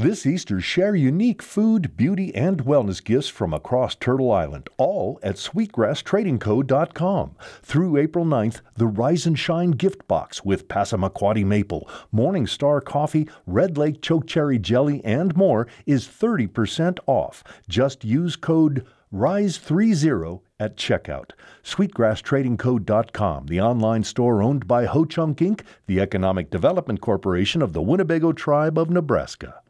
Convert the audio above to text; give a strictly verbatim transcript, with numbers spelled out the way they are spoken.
This Easter, share unique food, beauty, and wellness gifts from across Turtle Island, all at sweetgrass trading co dot com. Through April ninth, the Rise and Shine gift box with Passamaquoddy maple, Morning Star coffee, Red Lake chokecherry jelly, and more is thirty percent off. Just use code rise thirty at checkout. sweetgrass trading co dot com, the online store owned by Ho Chunk Incorporated, the Economic Development Corporation of the Winnebago Tribe of Nebraska.